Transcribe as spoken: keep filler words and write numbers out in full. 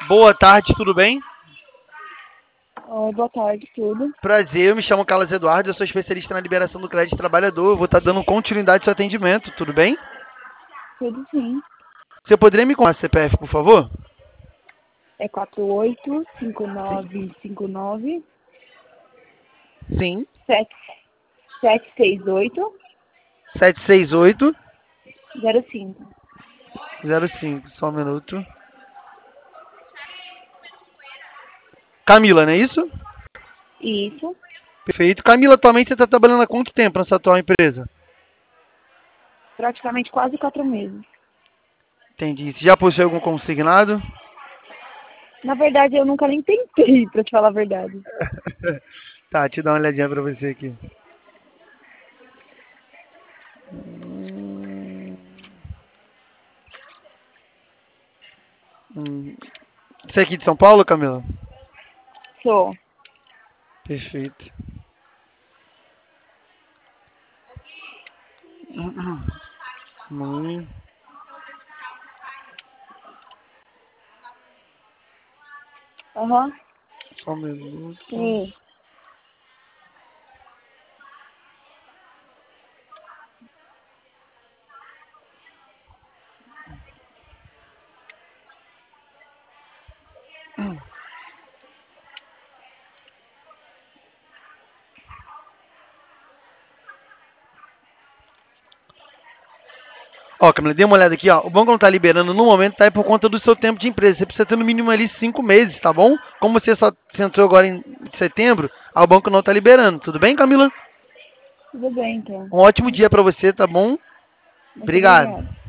Boa tarde, tudo bem? Oi, boa tarde, tudo. Prazer, eu me chamo Carlos Eduardo, eu sou especialista na liberação do crédito trabalhador. Eu vou estar dando continuidade ao seu atendimento, tudo bem? Tudo sim. Você poderia me contar C P F, por favor? É quatro oito cinco Sim. nove cinco nove Sim. sete sete seis oito sete seis oito zero cinco. zero cinco, só um minuto. Camila, não é isso? Isso. Perfeito. Camila, atualmente você está trabalhando há quanto tempo nessa atual empresa? Praticamente quase quatro meses. Entendi. Você já possui algum consignado? Na verdade, eu nunca nem tentei, pra te falar a verdade. Tá, deixa eu dar uma olhadinha pra você aqui. Hum, hum. Você é aqui de São Paulo, Camila? Sou. Perfeito. Hum, Aham. só um minuto. Sim. Ó, Camila, dê uma olhada aqui, ó. O banco não tá liberando no momento, tá? É por conta do seu tempo de empresa. Você precisa ter no mínimo ali cinco meses, tá bom? Como você só você entrou agora em setembro, ah, o banco não tá liberando. Tudo bem, Camila? Tudo bem, então. Um ótimo dia pra você, tá bom? Muito Obrigado. obrigada.